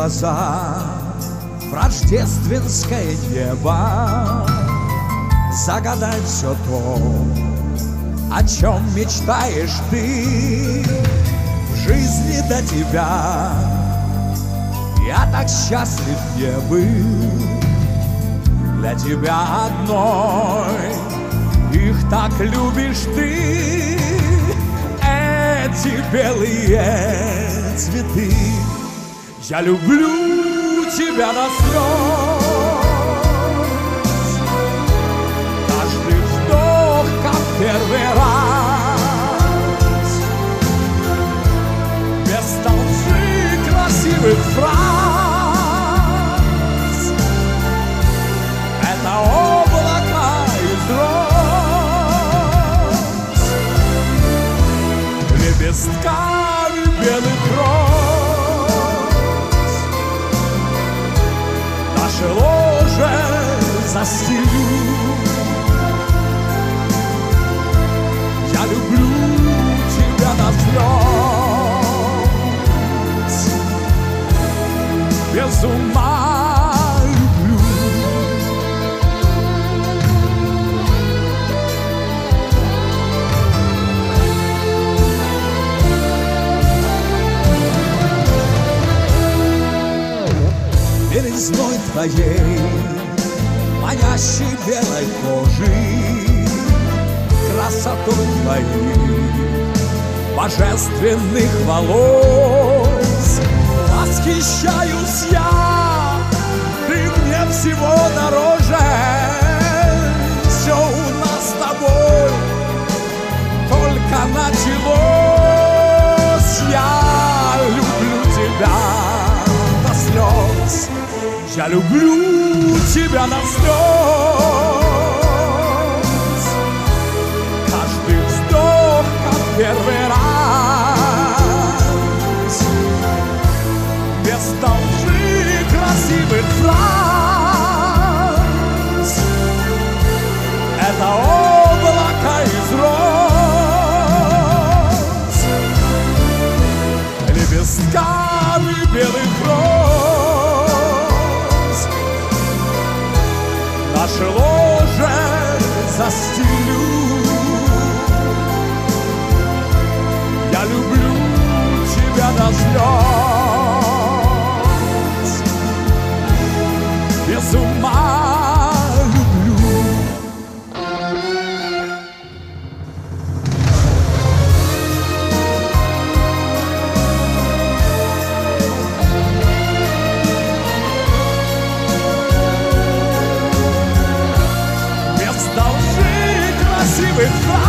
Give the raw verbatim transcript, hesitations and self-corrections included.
глаза в рождественское небо, загадать все то, о чем мечтаешь ты. В жизни до тебя я так счастлив не был, для тебя одной их так любишь ты. Эти белые цветы, я люблю тебя до слез. Каждый вздох, как первый раз, без толщи красивых фраз. Это облако из роз, лепестками белых роз. Наше ложе застелю. Я люблю тебя до слез, без ума люблю. Белизной твоей, манящей белой кожи, красотой твоей, божественных волос восхищаюсь я. Ты мне всего дороже, все у нас с тобой только началось. Я люблю тебя до слез, я люблю тебя до слез. Каждый вздох, как первый раз, без толщи красивых фраз. Это облако из роз, лепестками белых роз. Наше ложе застелю. Я люблю тебя до слез, без ума люблю. Без толщи красивых фраз.